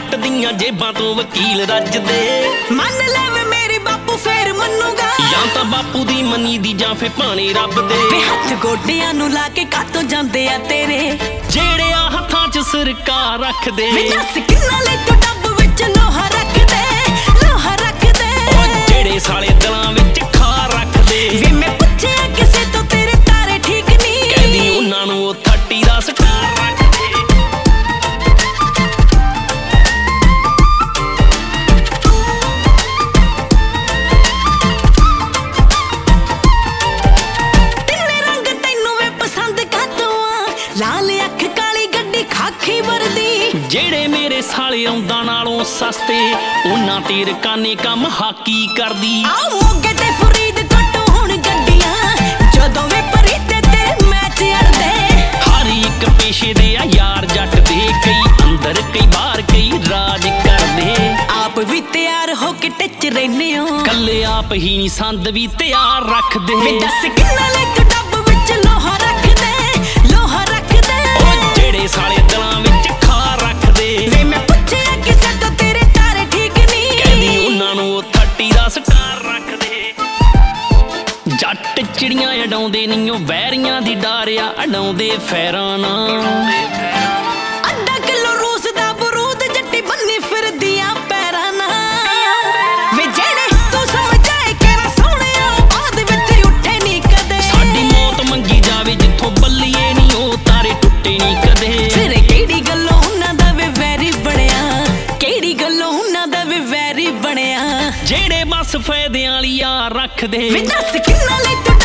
ਜੱਟ ਦੀਆਂ ਜੇਬਾਂ ਤੋਂ ਵਕੀਲ ਰੱਜਦੇ। ਮੰਨ ਲੈ ਵੇ ਮੇਰੀ ਬਾਪੂ ਫੇਰ ਮੰਨੂਗਾ, ਜਾਂ ਤਾਂ ਬਾਪੂ ਦੀ ਮੰਨੀ ਦੀ ਜਾਂ ਫੇ ਭਾਣੇ ਰੱਬ ਦੇ। ਵੇ ਹੱਥ ਗੋਡਿਆਂ ਨੂੰ ਲਾ ਕੇ ਕਾਤੋਂ ਜਾਂਦੇ ਆ ਤੇਰੇ, ਜਿਹੜੇ ਆ ਹੱਥਾਂ 'ਚ ਸਰਕਾਰ ਰੱਖਦੇ। ਵੇ ਦੱਸ ਕਿੰਨਾ ਲੈ ਤੂੰ ਡੱਬ ਵਿੱਚ ਲੋਹਾ ਰੱਖਦੇ, ਲੋਹਾ ਰੱਖਦੇ। ਉਹ ਜਿਹੜੇ ਸਾਲੇ ਦਿਲਾਂ ਵਿੱਚ ਖਾਰ ਰੱਖਦੇ। ਵੇ ਮੈਂ ਪੁੱਛਿਆ ਕਿਸੇ ਤੋਂ ਤੇਰੇ ਤਾਰੇ ਠੀਕ ਨਹੀਂ, ਕਹਿੰਦੀ ਉਹਨਾਂ ਨੂੰ ਉਹ 30 ਦਾ ਸਟਾਰ ਰੱਖਦੇ। ਤਿੰਨੇ ਰੰਗ ਤੈਨੂੰ ਵੇ ਪਸੰਦ ਕਾਤੋਂ ਆ, ਲਾਲ ਅੱਖ ਕਾਲੀ ਗੱਡੀ ਖਾਕੀ ਵਰਦੀ। ਜਿਹੜੇ ਮੇਰੇ ਸਾਲੇ ਆਉਂਦਾ ਨਾਲੋਂ ਸਸਤੇ, ਉਹਨਾਂ ਤੇ ਰਕਾਨੇ ਕੰਮ ਹਾਕੀ ਕਰਦੀ। ਆ ਮੋਗੇ ਤੇ ਫਰੀਦਕੋਟ ਹੁਣ ਗੱਡੀਆਂ, ਜਦੋਂ ਵੇ ਪਰੀਤੇ ਤੇ ਮੈਚ ਅੜਦੇ। ਹਰ ਇੱਕ ਪੇਸ਼ੇ ਦੇ ਆ ਯਾਰ ਜੱਟ ਦੇ, ਕਈ ਅੰਦਰ ਕਈ ਬਾਹਰ ਕਈ ਰਾਜ ਕਰਦੇ। ਆਪ ਵੀ ਤਿਆਰ ਹੋ ਕੇ ਟਿੱਚ ਰਹਿੰਦੇ ਹੋ, ਕੱਲੇ ਆਪ ਹੀ ਨਹੀਂ ਸੰਦ ਵੀ ਤਿਆਰ ਰੱਖਦੇ। ਵੇ ਦੱਸ ਕਿੰਨਾ ਲੈ ਤੂੰ ਡੱਬ ਵਿੱਚ ਲੋਹਾ ਰੱਖਦੇ, ਲੋਹਾ ਰੱਖਦੇ। ਉਹ ਜਿਹੜੇ ਸਾਲੇ ਦਿਲਾਂ ਵਿੱਚ ਖਾਰ ਰੱਖਦੇ। ਵੇ ਮੈਂ ਪੁੱਛਿਆ ਕਿਸੇ ਤੋਂ ਤੇਰੇ ਤਾਰੇ ਠੀਕ ਨਹੀਂ, ਕਹਿੰਦੀ ਉਹਨਾਂ ਨੂੰ ਉਹ 30 ਦਾ ਸਟਾਰ ਰੱਖਦੇ। ਜੱਟ ਚਿੜੀਆਂ ਉਡਾਉਂਦੇ ਨਹੀਂ, ਉਹ ਵੈਰੀਆਂ ਦੀ ਡਾਰਿਆ ਉਡਾਉਂਦੇ ਫੈਰਾਂ ਨਾਲ। ਅੱਧਾ ਕਿਲੋ ਰੂਸ ਦਾ ਬਰੂਦ ਜੱਟੀ ਬੰਨੀ ਫਿਰਦੀਆਂ ਪੈਰਾਂ ਨਾਲ। ਵੇ ਜਿਹੜੇ ਤੂੰ ਸਮਝਾਏ ਕਿ ਨਾ ਸੋਹਣਿਆ, ਬਾਅਦ ਵਿੱਚ ਉੱਠੇ ਨਹੀਂ ਕਦੇ। ਸਾਡੀ ਮੌਤ ਮੰਗੀ ਜਾਵੇ ਜਿੱਥੋਂ ਬੱਲੀਏ ਨਹੀਂ, ਉਹ ਤਾਰੇ ਟੁੱਟੇ ਨਹੀਂ ਕਦੇ। ਫਿਰ ਕਿਹੜੀ ਗੱਲੋਂ ਉਹਨਾਂ ਦਾ ਵੇ ਵੈਰੀ ਬਣਿਆ, ਕਿਹੜੀ ਗੱਲੋਂ ਉਹਨਾਂ ਦਾ ਵੇ ਵੈਰੀ ਬਣਿਆ। ਜਿਹੜੇ ਬਸ ਫਾਇਦਿਆਂ ਵਾਲੀ ਯਾਰ ਰੱਖਦੇ। ਵੇ ਦੱਸ ਕਿੰਨਾ ਲੈ ਤੂੰ